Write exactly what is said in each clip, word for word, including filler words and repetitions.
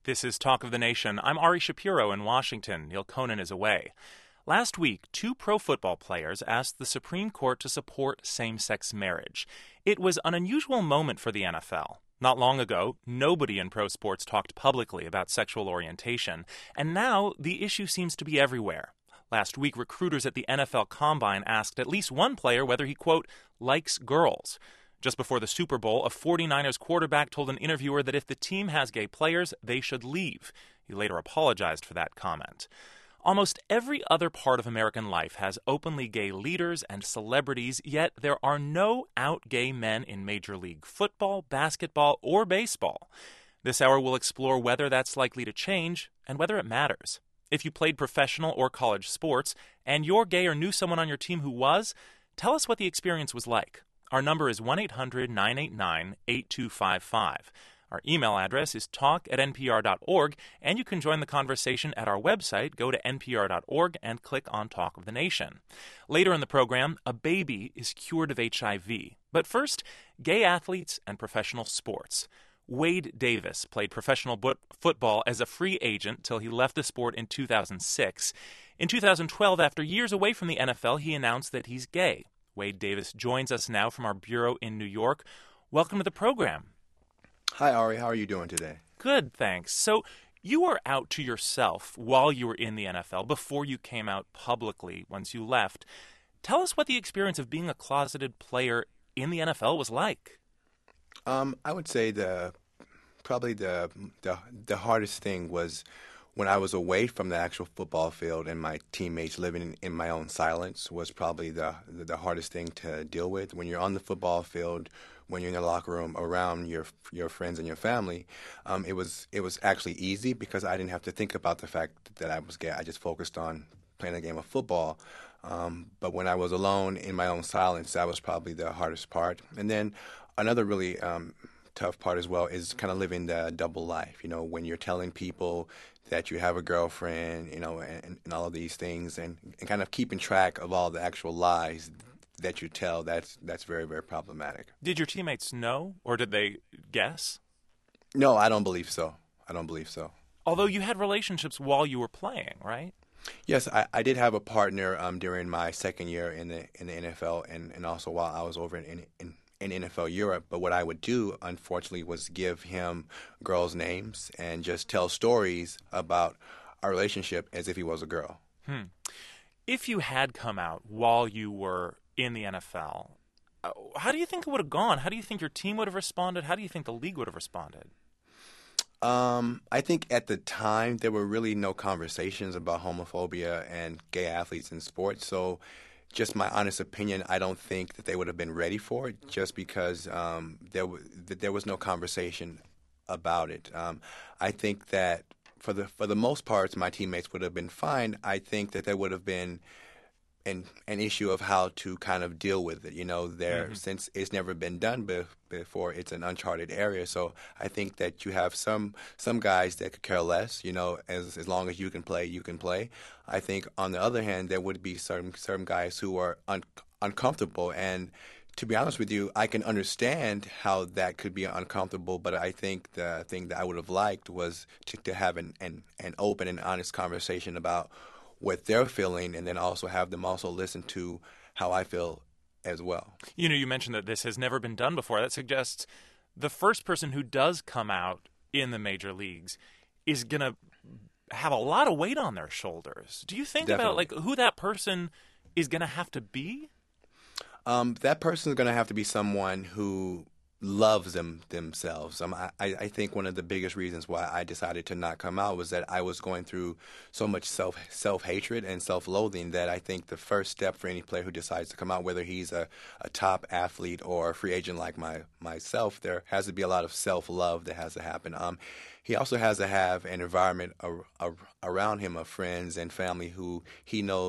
This is Talk of the Nation. I'm Ari Shapiro in Washington. Neil Conan is away. Last week, two pro football players asked the Supreme Court to support same-sex marriage. It was an unusual moment for the N F L. Not long ago, nobody in pro sports talked publicly about sexual orientation, and now the issue seems to be everywhere. Last week, recruiters at the N F L Combine asked at least one player whether he, quote, likes girls. Just before the Super Bowl, a 49ers quarterback told an interviewer that if the team has gay players, they should leave. He later apologized for that comment. Almost every other part of American life has openly gay leaders and celebrities, yet there are no out gay men in Major League Football, basketball, or baseball. This hour will explore whether that's likely to change and whether it matters. If you played professional or college sports and you're gay or knew someone on your team who was, tell us what the experience was like. Our number is one eight hundred nine eight nine eight two five five. Our email address is talk at n p r dot org, and you can join the conversation at our website. Go to n p r dot org and click on Talk of the Nation. Later in the program, a baby is cured of H I V. But first, gay athletes and professional sports. Wade Davis played professional bo- football as a free agent till he left the sport in two thousand six. In two thousand twelve, after years away from the N F L, he announced that he's gay. Wade Davis joins us now from our bureau in New York. Welcome to the program. Hi, Ari. How are you doing today? Good, thanks. So you were out to yourself while you were in the N F L before you came out publicly once you left. Tell us what the experience of being a closeted player in the N F L was like. Um, I would say the probably the, the the hardest thing was when I was away from the actual football field and my teammates living in, in my own silence was probably the, the the hardest thing to deal with. When you're on the football field, when you're in the locker room around your your friends and your family, um, it was it was actually easy because I didn't have to think about the fact that I was gay. I just focused on playing a game of football. Um, but when I was alone in my own silence, that was probably the hardest part. And then another really um, tough part as well is kind of living the double life. You know, when you're telling people that you have a girlfriend, you know, and, and all of these things, and, and kind of keeping track of all the actual lies that you tell, that's that's very, very problematic. Did your teammates know, or did they guess? No, I don't believe so. I don't believe so. Although you had relationships while you were playing, right? Yes, I, I did have a partner um, during my second year in the in the N F L, and, and also while I was over in, in, in in N F L Europe. But what I would do, unfortunately, was give him girls' names and just tell stories about our relationship as if he was a girl. Hmm. If you had come out while you were in the N F L, how do you think it would have gone? How do you think your team would have responded? How do you think the league would have responded? Um, I think at the time there were really no conversations about homophobia and gay athletes in sports. So just my honest opinion, I don't think that they would have been ready for it just because um, there, w- that there was no conversation about it. Um, I think that for the for the most part, my teammates would have been fine. I think that there would have been an an issue of how to kind of deal with it. You know, there mm-hmm. since it's never been done be- before, it's an uncharted area. So I think that you have some some guys that could care less. You know, as as long as you can play, you can play. I think on the other hand, there would be certain certain guys who are un- uncomfortable. And to be honest with you, I can understand how that could be uncomfortable. But I think the thing that I would have liked was to, to have an, an an open and honest conversation about what they're feeling, and then also have them also listen to how I feel as well. You know, you mentioned that this has never been done before. That suggests the first person who does come out in the major leagues is going to have a lot of weight on their shoulders. Do you think Definitely. about like who that person is going to have to be? Um, that person is going to have to be someone who loves them themselves. Um, I, I think one of the biggest reasons why I decided to not come out was that I was going through so much self self hatred and self loathing that I think the first step for any player who decides to come out, whether he's a, a top athlete or a free agent like my myself, there has to be a lot of self love that has to happen. Um, he also has to have an environment ar- ar- around him of friends and family who he knows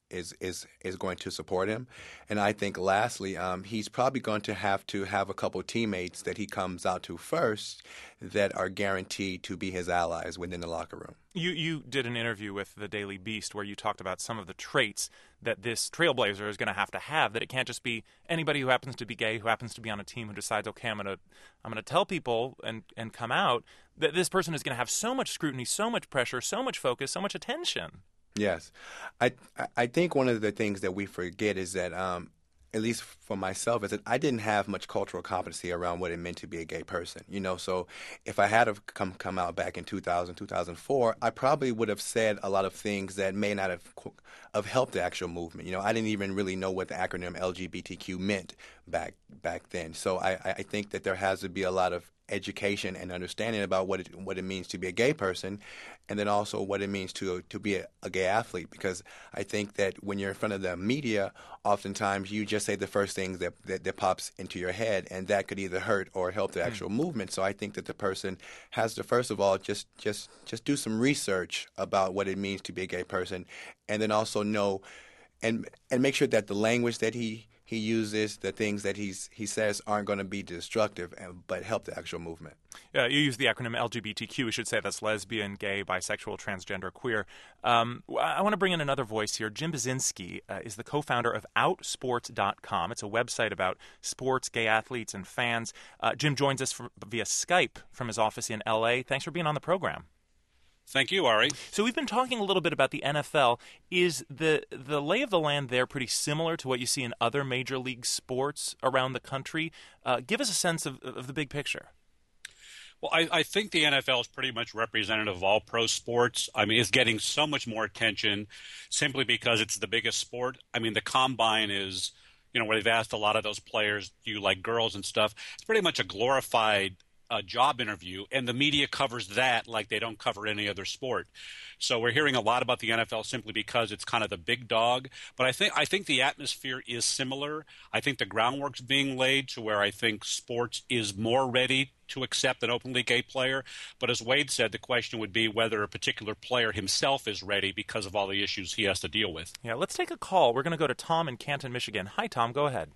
is is is going to support him. And I think lastly, um, he's probably going to have to have a couple teammates that he comes out to first that are guaranteed to be his allies within the locker room. You you did an interview with the Daily Beast where you talked about some of the traits that this trailblazer is going to have to have, that it can't just be anybody who happens to be gay, who happens to be on a team, who decides, okay, I'm going to I'm going to tell people and, and come out, that this person is going to have so much scrutiny, so much pressure, so much focus, so much attention. Yes. I I think one of the things that we forget is that, um, at least for myself, is that I didn't have much cultural competency around what it meant to be a gay person. You know, so if I had have come come out back in two thousand, two thousand four, I probably would have said a lot of things that may not have have helped the actual movement. You know, I didn't even really know what the acronym L G B T Q meant back back then. So I, I think that there has to be a lot of education and understanding about what it what it means to be a gay person, and then also what it means to to be a, a gay athlete. Because I think that when you're in front of the media, oftentimes you just say the first things that that, that pops into your head, and that could either hurt or help the actual mm. movement. So I think that the person has to first of all just just just do some research about what it means to be a gay person, and then also know and and make sure that the language that he he uses, the things that he's he says aren't going to be destructive, but help the actual movement. Uh, you use the acronym L G B T Q. We should say that's lesbian, gay, bisexual, transgender, queer. Um, I want to bring in another voice here. Jim Baczynski uh, is the co-founder of out sports dot com. It's a website about sports, gay athletes, and fans. Uh, Jim joins us from, via Skype from his office in L A. Thanks for being on the program. Thank you, Ari. So we've been talking a little bit about the N F L. Is the the lay of the land there pretty similar to what you see in other major league sports around the country? Uh, give us a sense of, of the big picture. Well, I, I think the N F L is pretty much representative of all pro sports. I mean, it's getting so much more attention simply because it's the biggest sport. I mean, the combine is, you know, where they've asked a lot of those players, do you like girls and stuff? It's pretty much a glorified a job interview, and the media covers that like they don't cover any other sport. So we're hearing a lot about the N F L simply because it's kind of the big dog. But I think I think the atmosphere is similar. I think the groundwork's being laid to where I think sports is more ready to accept an openly gay player. But as Wade said, the question would be whether a particular player himself is ready because of all the issues he has to deal with. Yeah, let's take a call. We're going to go to Tom in Canton, Michigan. Hi, Tom. Go ahead.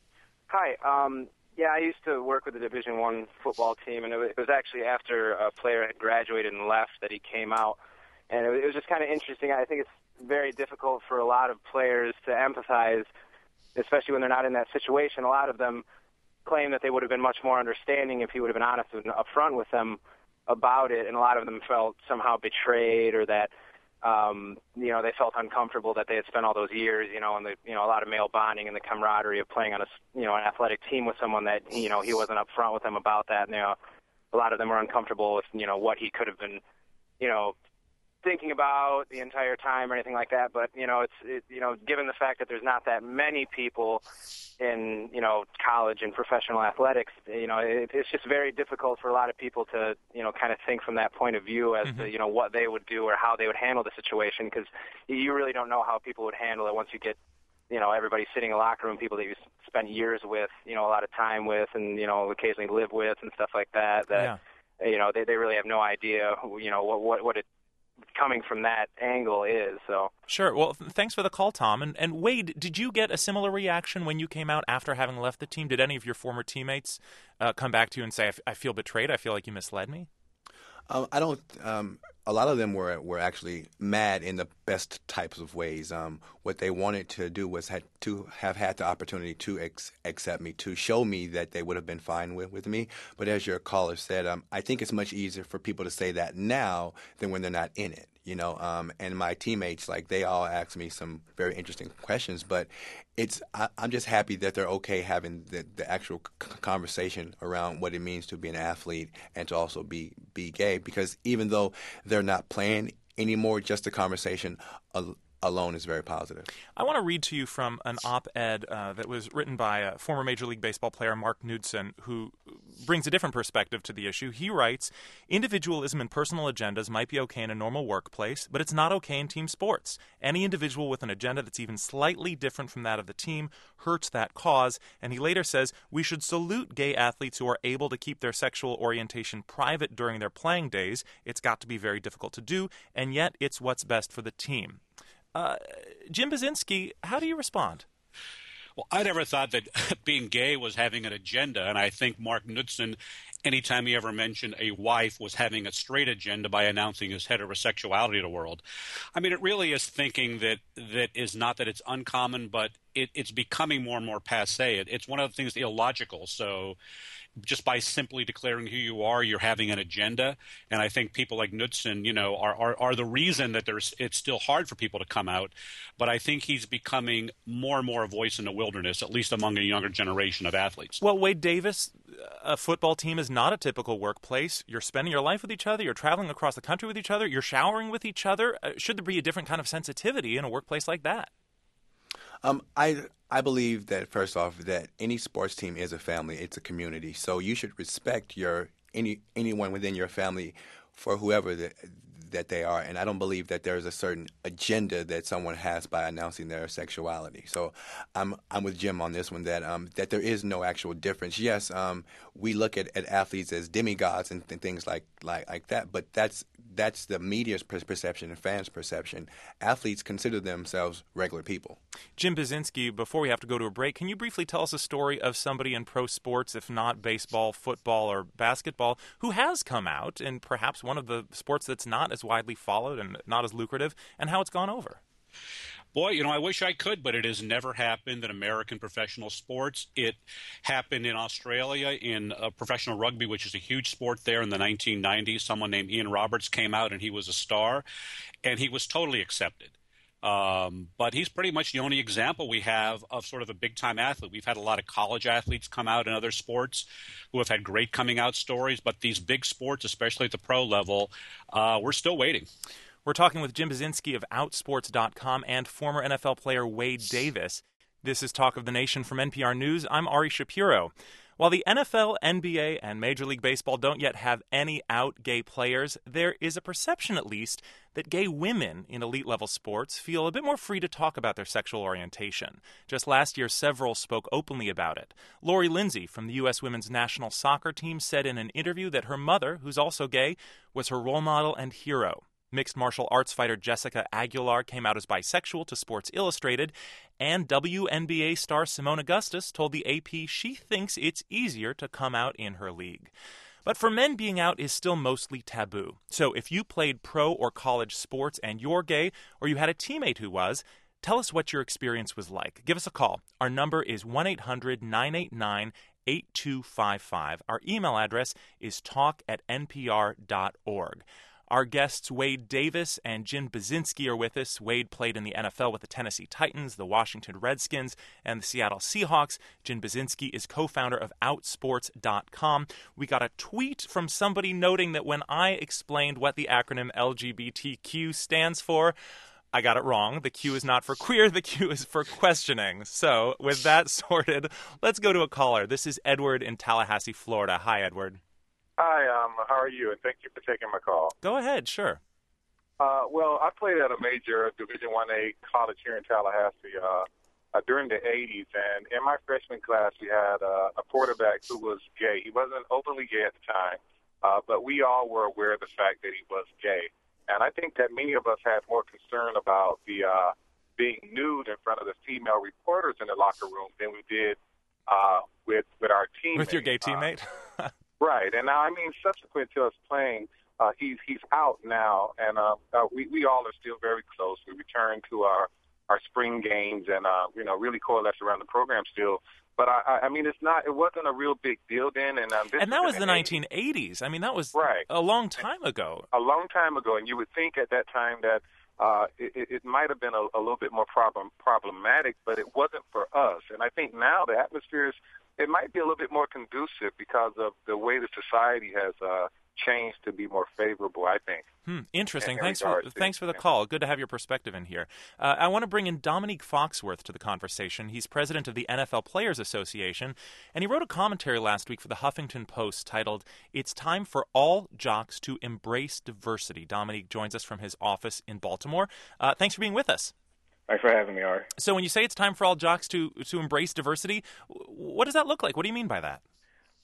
Hi. Um Yeah, I used to work with the Division One football team, and it was actually after a player had graduated and left that he came out. And it was just kind of interesting. I think it's very difficult for a lot of players to empathize, especially when they're not in that situation. A lot of them claim that they would have been much more understanding if he would have been honest and upfront with them about it, and a lot of them felt somehow betrayed or that Um, you know, they felt uncomfortable that they had spent all those years, you know, and the, you know, a lot of male bonding and the camaraderie of playing on a, you know, an athletic team with someone that, you know, he wasn't upfront with them about that. And, you know, a lot of them were uncomfortable with, you know, what he could have been, you know, thinking about the entire time or anything like that. But, you know, it's, it, you know, given the fact that there's not that many people in, you know, college and professional athletics, you know, it, it's just very difficult for a lot of people to, you know, kind of think from that point of view as mm-hmm. to, you know, what they would do or how they would handle the situation, because you really don't know how people would handle it once you get, you know, everybody sitting in the locker room, people that you spend years with, you know, a lot of time with and, you know, occasionally live with and stuff like that, that, yeah. you know, they, they really have no idea, you know, what, what, what it, coming from that angle is. So sure. Well, th- thanks for the call, Tom. And, and Wade, did you get a similar reaction when you came out after having left the team? Did any of your former teammates uh, come back to you and say, I, f- I feel betrayed, I feel like you misled me? Um, I don't. Um, a lot of them were were actually mad in the best types of ways. Um, what they wanted to do was had to have had the opportunity to ex- accept me, to show me that they would have been fine with, with me. But as your caller said, um, I think it's much easier for people to say that now than when they're not in it. You know, um, and my teammates, like, they all ask me some very interesting questions, but it's I, I'm just happy that they're okay having the, the actual c- conversation around what it means to be an athlete and to also be, be gay, because even though they're not playing anymore, just the conversation al- alone is very positive. I want to read to you from an op-ed uh, that was written by a former Major League Baseball player, Mark Knudsen, who brings a different perspective to the issue. He writes, individualism and personal agendas might be okay in a normal workplace, but it's not okay in team sports. Any individual with an agenda that's even slightly different from that of the team hurts that cause. And he later says, we should salute gay athletes who are able to keep their sexual orientation private during their playing days. It's got to be very difficult to do, and yet it's what's best for the team. Uh, Jim Buzinski, how do you respond? Well, I never thought that being gay was having an agenda, and I think Mark Knudsen, anytime he ever mentioned a wife, was having a straight agenda by announcing his heterosexuality to the world. I mean, it really is thinking that that is not that it's uncommon, but it, it's becoming more and more passé. It, it's one of the things illogical. So just by simply declaring who you are, you're having an agenda. And I think people like Knudsen, you know, are, are, are the reason that there's it's still hard for people to come out. But I think he's becoming more and more a voice in the wilderness, at least among a younger generation of athletes. Well, Wade Davis, a football team is not a typical workplace. You're spending your life with each other. You're traveling across the country with each other. You're showering with each other. Uh, should there be a different kind of sensitivity in a workplace like that? Um, I I believe that first off, that any sports team is a family. It's a community. So you should respect your any anyone within your family for whoever the, that they are. And I don't believe that there is a certain agenda that someone has by announcing their sexuality. So I'm I'm with Jim on this one, that um that there is no actual difference. Yes, um we look at, at athletes as demigods and th- things like, like like that, but that's that's the media's per- perception and fans' perception. Athletes consider themselves regular people. Jim Buzinski, before we have to go to a break, can you briefly tell us a story of somebody in pro sports, if not baseball, football, or basketball, who has come out in perhaps one of the sports that's not as widely followed and not as lucrative, and how it's gone over? Boy, you know, I wish I could, but it has never happened in American professional sports. It happened in Australia in uh, professional rugby, which is a huge sport there in the nineteen nineties. Someone named Ian Roberts came out, and he was a star, and he was totally accepted. Um, but he's pretty much the only example we have of sort of a big-time athlete. We've had a lot of college athletes come out in other sports who have had great coming-out stories, but these big sports, especially at the pro level, uh, we're still waiting. We're talking with Jim Buzinski of Outsports dot com and former N F L player Wade Davis. This is Talk of the Nation from N P R News. I'm Ari Shapiro. While the N F L, N B A, and Major League Baseball don't yet have any out gay players, there is a perception, at least, that gay women in elite-level sports feel a bit more free to talk about their sexual orientation. Just last year, several spoke openly about it. Lori Lindsay from the U S women's national soccer team said in an interview that her mother, who's also gay, was her role model and hero. Mixed martial arts fighter Jessica Aguilar came out as bisexual to Sports Illustrated, and W N B A star Simone Augustus told the A P she thinks it's easier to come out in her league. But for men, being out is still mostly taboo. So if you played pro or college sports and you're gay, or you had a teammate who was, tell us what your experience was like. Give us a call. Our number is one eight hundred nine eight nine eight two five five. Our email address is talk at n p r dot org. Our guests Wade Davis and Jim Buzinski are with us. Wade played in the N F L with the Tennessee Titans, the Washington Redskins, and the Seattle Seahawks. Jim Buzinski is co-founder of Outsports dot com. We got a tweet from somebody noting that when I explained what the acronym L G B T Q stands for, I got it wrong. The Q is not for queer. The Q is for questioning. So with that sorted, let's go to a caller. This is Edward in Tallahassee, Florida. Hi, Edward. Hi, um, how are you? And thank you for taking my call. Go ahead, sure. Uh, well, I played at a major Division one A college here in Tallahassee uh, uh, during the eighties, and in my freshman class, we had uh, a quarterback who was gay. He wasn't openly gay at the time, uh, but we all were aware of the fact that he was gay. And I think that many of us had more concern about the uh, being nude in front of the female reporters in the locker room than we did uh, with with our teammates. With your gay teammate? Uh, Right, and now I mean, subsequent to us playing, uh, he's he's out now, and uh, uh, we we all are still very close. We return to our our spring games, and uh, you know, really coalesce around the program still. But I, I mean, it's not. It wasn't a real big deal then, and um, this and that was the, the nineteen eighties. I mean, that was right. a long time ago. A long time ago, and you would think at that time that uh, it, it might have been a, a little bit more problem problematic, but it wasn't for us. And I think now the atmosphere is. It might be a little bit more conducive because of the way the society has uh, changed to be more favorable, I think. Hmm, interesting. In thanks for to, thanks for the yeah. call. Good to have your perspective in here. Uh, I want to bring in Dominique Foxworth to the conversation. He's president of the N F L Players Association, and he wrote a commentary last week for the Huffington Post titled, "It's Time for All Jocks to Embrace Diversity." Dominique joins us from his office in Baltimore. Uh, thanks for being with us. Thanks for having me, Ari. So when you say it's time for all jocks to, to embrace diversity, what does that look like? What do you mean by that?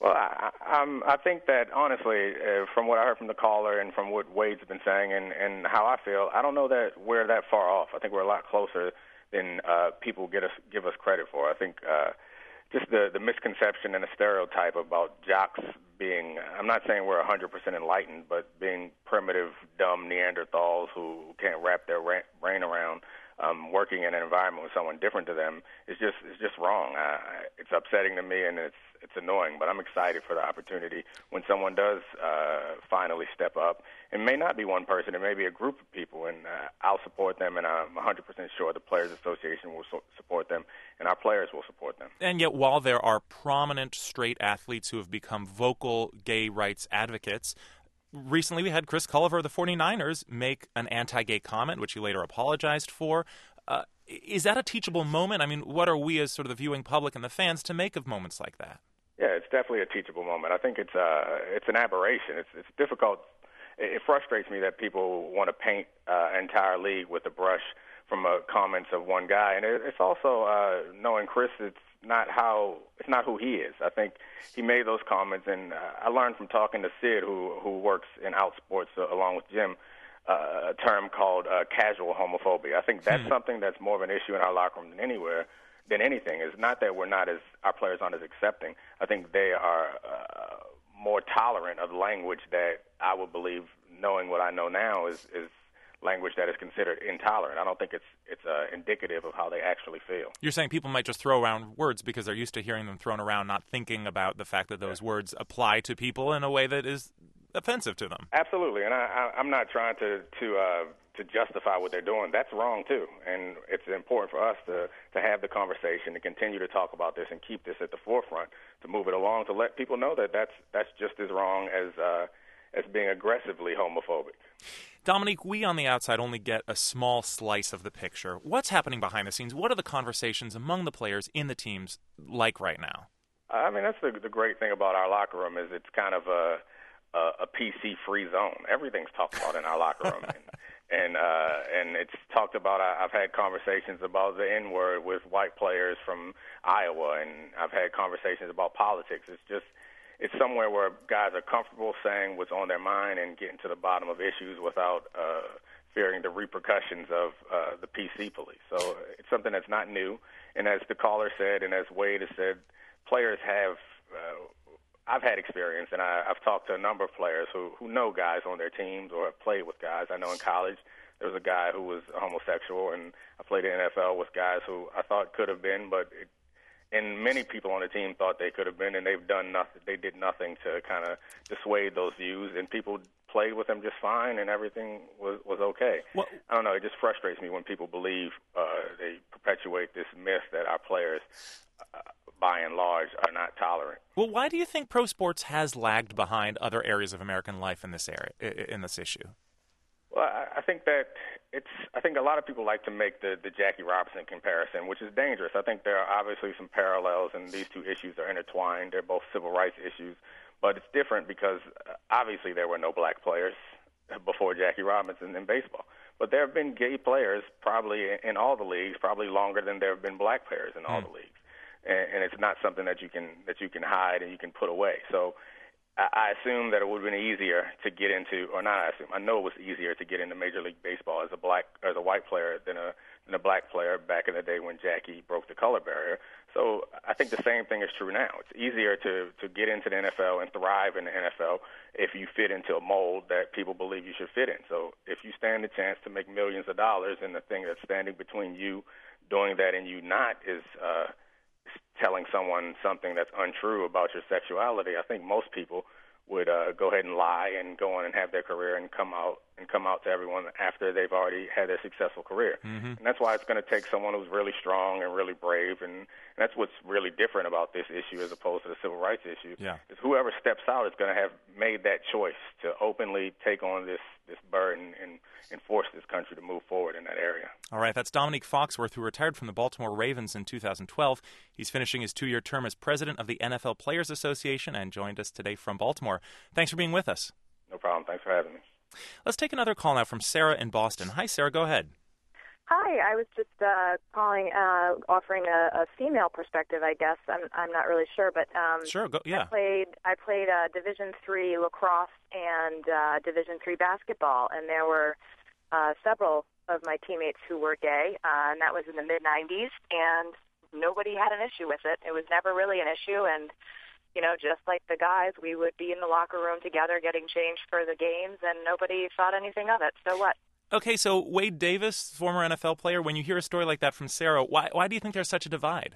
Well, I, I'm, I think that, honestly, uh, from what I heard from the caller and from what Wade's been saying and, and how I feel, I don't know that we're that far off. I think we're a lot closer than uh, people get us, give us credit for. I think uh, just the, the misconception and the stereotype about jocks being, I'm not saying we're one hundred percent enlightened, but being primitive, dumb Neanderthals who can't wrap their ra- brain around um, working in an environment with someone different to them is just is just wrong. I, it's upsetting to me, and it's it's annoying, but I'm excited for the opportunity when someone does uh, finally step up. It may not be one person, it may be a group of people, and uh, I'll support them, and I'm one hundred percent sure the Players Association will so- support them, and our players will support them. And yet, while there are prominent straight athletes who have become vocal gay rights advocates, recently we had Chris Culliver of the forty-niners make an anti-gay comment, which he later apologized for. Uh, is that a teachable moment? I mean, what are we as sort of the viewing public and the fans to make of moments like that? Yeah, it's definitely a teachable moment. I think it's uh, it's an aberration. It's it's difficult. It frustrates me that people want to paint uh, an entire league with a brush from uh, comments of one guy, and it, it's also uh, knowing Chris. It's not how it's not who he is. I think he made those comments, and uh, I learned from talking to Sid, who who works in Outsports uh, along with Jim, uh, a term called uh, casual homophobia. I think that's hmm. something that's more of an issue in our locker room than anywhere. Than anything. It's not that we're not as our players aren't as accepting. I think they are uh, more tolerant of language that I would believe, knowing what I know now, is, is language that is considered intolerant. I don't think it's it's uh, indicative of how they actually feel. You're saying people might just throw around words because they're used to hearing them thrown around, not thinking about the fact that those yeah. words apply to people in a way that is offensive to them. Absolutely, and I, I, I'm not trying to to. Uh, to justify what they're doing. That's wrong, too. And it's important for us to, to have the conversation, to continue to talk about this and keep this at the forefront, to move it along, to let people know that that's, that's just as wrong as, uh, as being aggressively homophobic. Dominique, we on the outside only get a small slice of the picture. What's happening behind the scenes? What are the conversations among the players in the teams like right now? I mean, that's the, the great thing about our locker room is it's kind of a, a, a P C-free zone. Everything's talked about in our locker room. And, And uh, and it's talked about. I've had conversations about the N-word with white players from Iowa, and I've had conversations about politics. It's just it's somewhere where guys are comfortable saying what's on their mind and getting to the bottom of issues without uh, fearing the repercussions of uh, the P C police. So it's something that's not new. And as the caller said, and as Wade has said, players have. Uh, I've had experience, and I, I've talked to a number of players who, who know guys on their teams or have played with guys. I know in college there was a guy who was homosexual, and I played in the N F L with guys who I thought could have been, but it, and many people on the team thought they could have been, and they've done nothing. They did nothing to kind of dissuade those views, and people played with them just fine, and everything was was okay. Well, I don't know. It just frustrates me when people believe uh, they perpetuate this myth that our players. Uh, by and large, are not tolerant. Well, why do you think pro sports has lagged behind other areas of American life in this area, in this issue? Well, I think that it's. I think a lot of people like to make the, the Jackie Robinson comparison, which is dangerous. I think there are obviously some parallels, and these two issues are intertwined. They're both civil rights issues, but it's different because obviously there were no black players before Jackie Robinson in baseball. But there have been gay players probably in all the leagues, probably longer than there have been black players in all mm. the leagues. And it's not something that you can that you can hide and you can put away. So I assume that it would have been easier to get into, or not I assume, I know it was easier to get into Major League Baseball as a black as a white player than a than a black player back in the day when Jackie broke the color barrier. So I think the same thing is true now. It's easier to, to get into the N F L and thrive in the N F L if you fit into a mold that people believe you should fit in. So if you stand a chance to make millions of dollars, and the thing that's standing between you doing that and you not is uh, telling someone something that's untrue about your sexuality, I think most people would uh, go ahead and lie and go on and have their career and come out and come out to everyone after they've already had their successful career. Mm-hmm. And that's why it's going to take someone who's really strong and really brave, and, and that's what's really different about this issue as opposed to the civil rights issue. Yeah. Is whoever steps out is going to have made that choice to openly take on this, this burden and, and force this country to move forward in that area. All right, that's Dominique Foxworth, who retired from the Baltimore Ravens in two thousand twelve. He's finishing his two-year term as president of the N F L Players Association and joined us today from Baltimore. Thanks for being with us. No problem. Thanks for having me. Let's take another call now from Sarah in Boston. Hi, Sarah. Go ahead. Hi, I was just uh, calling, uh, offering a, a female perspective. I guess I'm I'm not really sure, but um, sure, go, yeah. I played I played uh, Division three lacrosse and uh, Division three basketball, and there were uh, several of my teammates who were gay, uh, and that was in the mid nineties, and nobody had an issue with it. It was never really an issue, and you know, just like the guys, we would be in the locker room together getting changed for the games, and nobody thought anything of it. So what? Okay, so Wade Davis, former N F L player, when you hear a story like that from Sarah, why why do you think there's such a divide?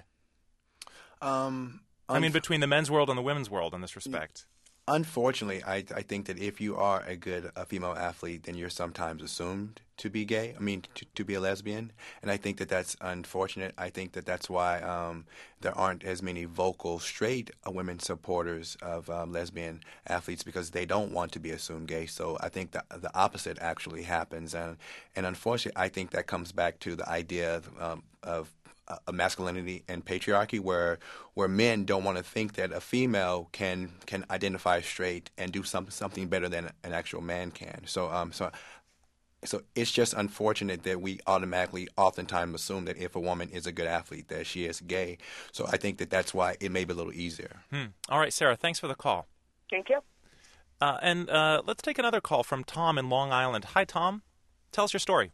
Um, I mean, between the men's world and the women's world in this respect. Unfortunately, I, I think that if you are a good a female athlete, then you're sometimes assumed to be gay. I mean, to, to be a lesbian. And I think that that's unfortunate. I think that that's why um, there aren't as many vocal straight uh, women supporters of um, lesbian athletes, because they don't want to be assumed gay. So I think the, the opposite actually happens. And, and unfortunately, I think that comes back to the idea of, um, of a masculinity and patriarchy, where where men don't want to think that a female can can identify straight and do some, something better than an actual man can. So um so so it's just unfortunate that we automatically oftentimes assume that if a woman is a good athlete that she is gay. So I think that that's why it may be a little easier. Hmm. All right, Sarah, thanks for the call. Thank you. Uh, and uh, let's take another call from Tom in Long Island. Hi, Tom. Tell us your story.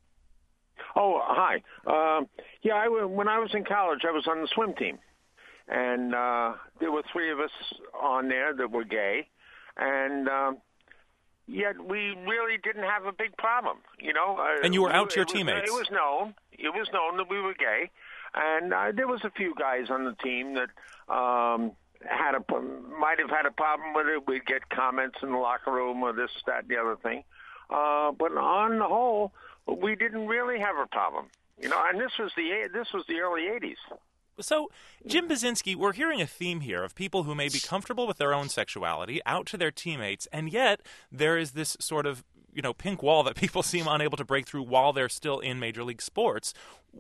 Oh, hi. Uh, yeah, I, when I was in college, I was on the swim team. And uh, there were three of us on there that were gay. And uh, yet we really didn't have a big problem, you know. Uh, and you were out to your it was, teammates. It was known. It was known that we were gay. And uh, there was a few guys on the team that um, had a might have had a problem with it. We'd get comments in the locker room or this, that, and the other thing. Uh, but on the whole, we didn't really have a problem, you know. And this was the this was the early eighties. So, Jim Baczynski, we're hearing a theme here of people who may be comfortable with their own sexuality, out to their teammates, and yet there is this sort of, you know, pink wall that people seem unable to break through while they're still in Major League sports.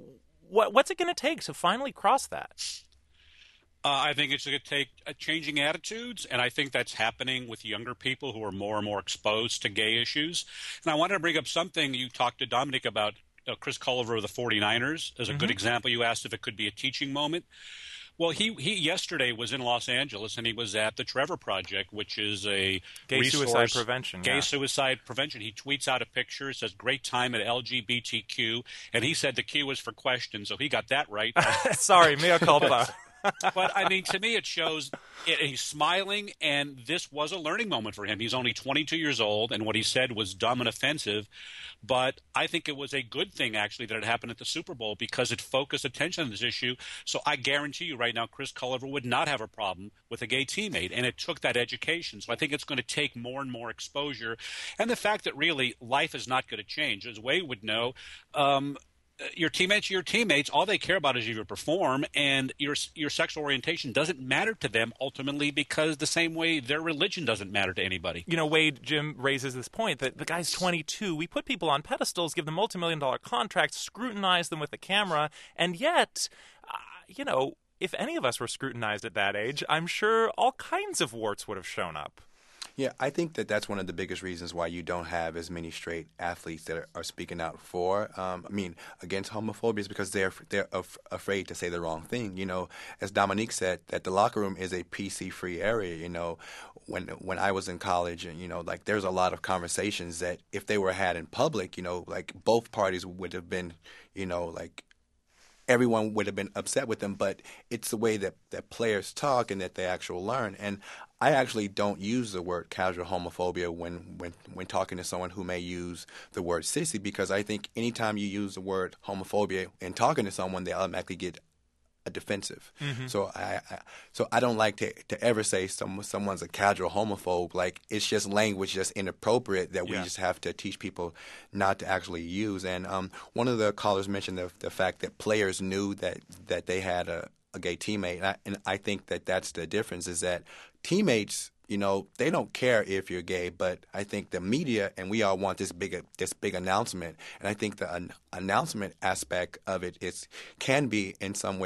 What, what's it going to take to finally cross that? Uh, I think it's going to take uh, changing attitudes, and I think that's happening with younger people who are more and more exposed to gay issues. And I wanted to bring up something you talked to Dominic about, uh, Chris Culliver of the forty-niners, as a mm-hmm. good example. You asked if it could be a teaching moment. Well, he, he yesterday was in Los Angeles, and he was at the Trevor Project, which is a gay resource, suicide prevention. Gay yeah. suicide prevention. He tweets out a picture, says, great time at L G B T Q, and he said the Q was for question, so he got that right. Sorry, mea culpa. But, I mean, to me, it shows it, he's smiling, and this was a learning moment for him. He's only twenty-two years old, and what he said was dumb and offensive. But I think it was a good thing, actually, that it happened at the Super Bowl, because it focused attention on this issue. So I guarantee you right now Chris Culliver would not have a problem with a gay teammate, and it took that education. So I think it's going to take more and more exposure. And the fact that really life is not going to change. As Wade would know, um, your teammates are your teammates. All they care about is you perform, and your your sexual orientation doesn't matter to them ultimately, because the same way their religion doesn't matter to anybody. You know, Wade, Jim raises this point that the guy's twenty-two. We put people on pedestals, give them multi-million dollar contracts, scrutinize them with a camera, and yet, uh, you know, if any of us were scrutinized at that age, I'm sure all kinds of warts would have shown up. Yeah, I think that that's one of the biggest reasons why you don't have as many straight athletes that are, are speaking out for, um, I mean, against homophobia, is because they're they're af- afraid to say the wrong thing. You know, as Dominique said, that the locker room is a P C-free area. You know, when when I was in college, and you know, like there's a lot of conversations that if they were had in public, you know, like both parties would have been, you know, like. Everyone would have been upset with them, but it's the way that, that players talk and that they actually learn. And I actually don't use the word casual homophobia when, when, when talking to someone who may use the word sissy, because I think anytime you use the word homophobia in talking to someone, they automatically get a defensive. Mm-hmm. So I, I so I don't like to to ever say some someone's a casual homophobe. Like, it's just language just inappropriate that we yeah. just have to teach people not to actually use. And um, one of the callers mentioned the the fact that players knew that that they had a, a gay teammate, and I, and I think that that's the difference, is that teammates, you know, they don't care if you're gay, but I think the media and we all want this big this big announcement, and I think the an- announcement aspect of it is can be in some ways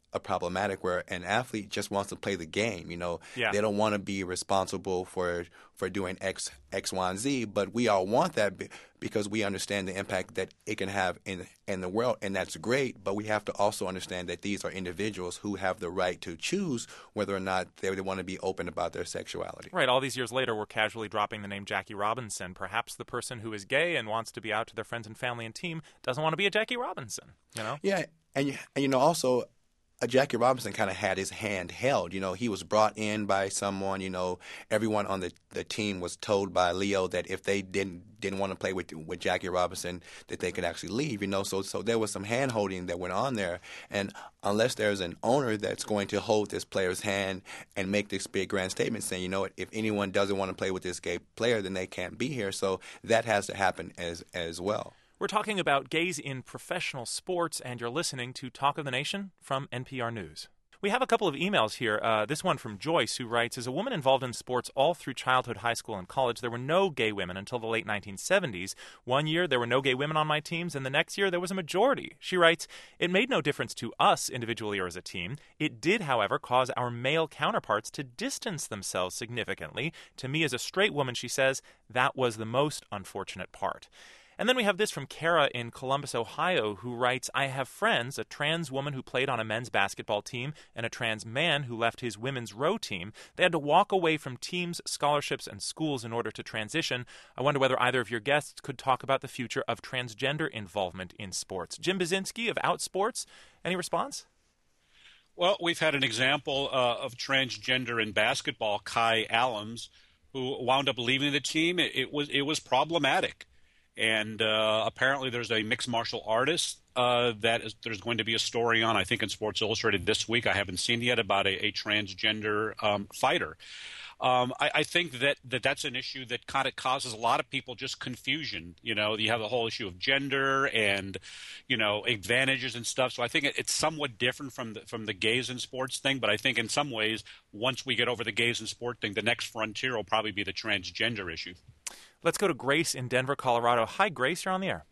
a problematic where an athlete just wants to play the game. You know, yeah. They don't want to be responsible for for doing X, X, Y, and Z, but we all want that because we understand the impact that it can have in in the world, and that's great. But we have to also understand that these are individuals who have the right to choose whether or not they want to be open about their sexuality. Right. All these years later, we're casually dropping the name Jackie Robinson. Perhaps the person who is gay and wants to be out to their friends and family and team doesn't want to be a Jackie Robinson. You know? Yeah, and and you know also. Uh, Jackie Robinson kind of had his hand held. You know, he was brought in by someone. You know, everyone on the, the team was told by Leo that if they didn't didn't want to play with with Jackie Robinson, that they could actually leave. You know, so so there was some hand holding that went on there. And unless there's an owner that's going to hold this player's hand and make this big grand statement saying, you know what, if anyone doesn't want to play with this gay player, then they can't be here. So that has to happen as as well. We're talking about gays in professional sports, and you're listening to Talk of the Nation from N P R News. We have a couple of emails here. Uh, this one from Joyce, who writes, as a woman involved in sports all through childhood, high school, and college, there were no gay women until the late nineteen seventies. One year, there were no gay women on my teams, and the next year, there was a majority. She writes, it made no difference to us individually or as a team. It did, however, cause our male counterparts to distance themselves significantly. To me, as a straight woman, she says, that was the most unfortunate part. And then we have this from Kara in Columbus, Ohio, who writes, I have friends, a trans woman who played on a men's basketball team and a trans man who left his women's row team. They had to walk away from teams, scholarships, and schools in order to transition. I wonder whether either of your guests could talk about the future of transgender involvement in sports. Jim Basinski of Outsports, any response? Well, we've had an example uh, of transgender in basketball, Kai Allams, who wound up leaving the team. It, it was it was problematic. And uh, apparently there's a mixed martial artist uh, that is, there's going to be a story on, I think, in Sports Illustrated this week. I haven't seen it yet, about a, a transgender um, fighter. Um, I, I think that, that that's an issue that kind of causes a lot of people just confusion. You know, you have the whole issue of gender and, you know, advantages and stuff. So I think it, it's somewhat different from the, from the gays in sports thing. But I think in some ways, once we get over the gays in sport thing, the next frontier will probably be the transgender issue. Let's go to Grace in Denver, Colorado. Hi, Grace. You're on the air.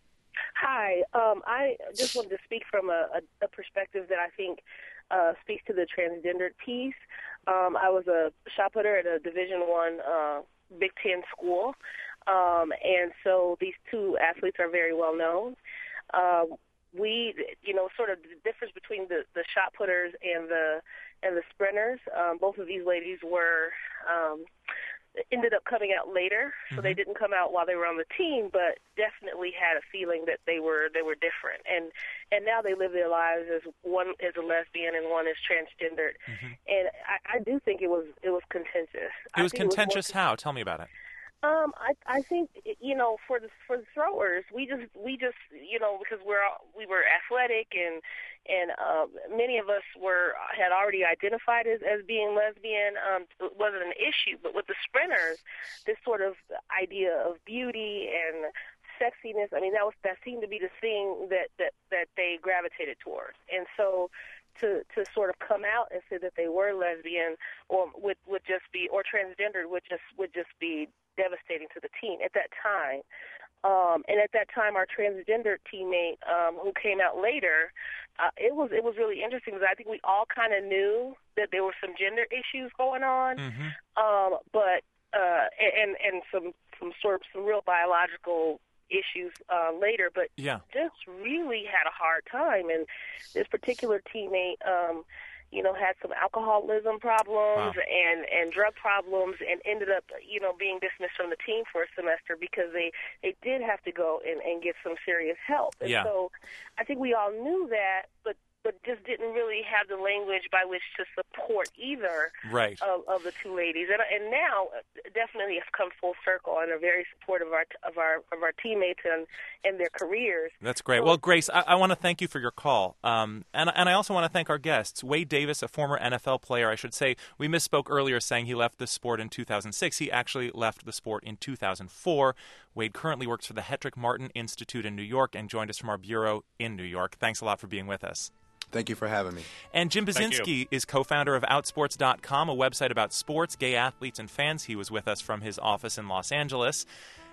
Hi. Um, I just wanted to speak from a, a, a perspective that I think uh, speaks to the transgendered piece. Um, I was a shot putter at a Division One uh, Big Ten school, um, and so these two athletes are very well known. Uh, we, you know, sort of the difference between the, the shot putters and the and the sprinters. Um, both of these ladies were. Um, ended up coming out later, so mm-hmm. they didn't come out while they were on the team, but definitely had a feeling that they were they were different. And and now they live their lives as one is a lesbian and one is transgendered. Mm-hmm. And I, I do think it was it was contentious. It was contentious. It was more, how? Tell me about it. Um, I I think you know for the for the throwers, we just we just you know because we're we were athletic and and uh, many of us were had already identified as, as being lesbian. Um, it wasn't an issue, but with the sprinters, this sort of idea of beauty and sexiness, I mean that was that seemed to be the thing that that that they gravitated towards, and so. To, to sort of come out and say that they were lesbian or would would just be or transgendered would just would just be devastating to the team at that time. Um, and at that time, our transgender teammate um, who came out later, uh, it was it was really interesting because I think we all kind of knew that there were some gender issues going on, mm-hmm. um, but uh, and and some some sort of some real biological issues uh, later, but yeah. just really had a hard time. And this particular teammate, um, you know, had some alcoholism problems wow. and, and drug problems and ended up, you know, being dismissed from the team for a semester because they, they did have to go and, and get some serious help. And yeah. so I think we all knew that, but but just didn't really have the language by which to support either right. of, of the two ladies. And, and now, definitely, have come full circle and are very supportive of our of our of our teammates and, and their careers. That's great. So, well, Grace, I, I want to thank you for your call, um, and and I also want to thank our guests. Wade Davis, a former N F L player, I should say. We misspoke earlier, saying he left the sport in two thousand six. He actually left the sport in two thousand four. Wade currently works for the Hetrick Martin Institute in New York and joined us from our bureau in New York. Thanks a lot for being with us. Thank you for having me. And Jim Basinski is co-founder of Outsports dot com, a website about sports, gay athletes, and fans. He was with us from his office in Los Angeles.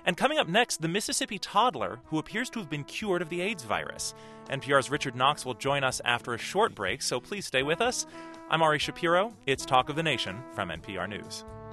And coming up next, the Mississippi toddler who appears to have been cured of the AIDS virus. N P R's Richard Knox will join us after a short break, so please stay with us. I'm Ari Shapiro. It's Talk of the Nation from N P R News.